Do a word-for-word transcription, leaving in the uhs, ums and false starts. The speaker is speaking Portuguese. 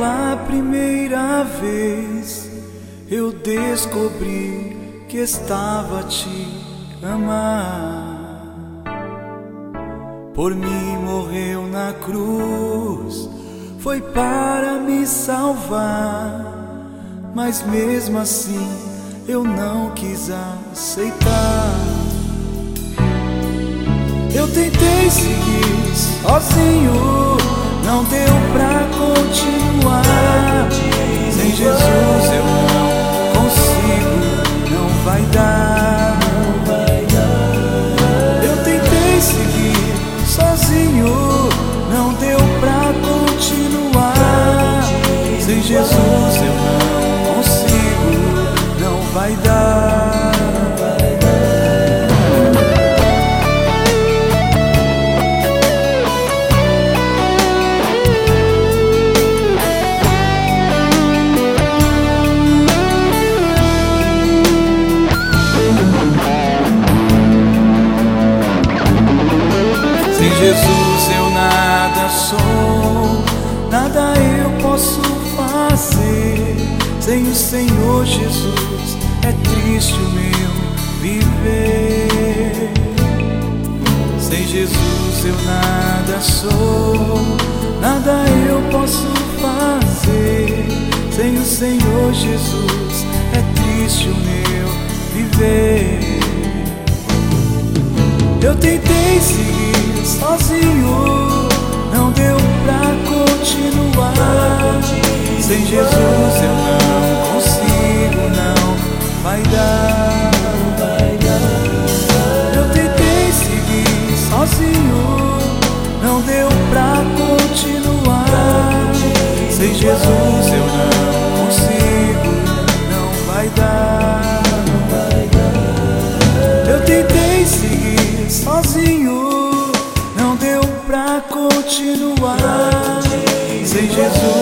Pela primeira vez eu descobri que estava a te amar. Por mim morreu na cruz, foi para me salvar. Mas mesmo assim eu não quis aceitar. Eu tentei seguir sozinho, não deu pra continuar. Sem Jesus eu não consigo, não vai dar. Eu tentei seguir sozinho, não deu pra continuar. Sem Jesus eu não consigo, não vai dar. Sem Jesus eu nada sou, nada eu posso fazer. Sem o Senhor Jesus é triste o meu viver. Sem Jesus eu nada sou, nada eu posso fazer. Sem o Senhor Jesus é triste o meu viver. Eu tentei seguir sozinho, não deu pra continuar. Sem Jesus eu não consigo, não vai dar. Eu tentei seguir sozinho, não deu pra continuar. Sem Jesus eu não consigo, não vai dar. Eu tentei seguir sozinho, não deu pra continuar. Sem Jesus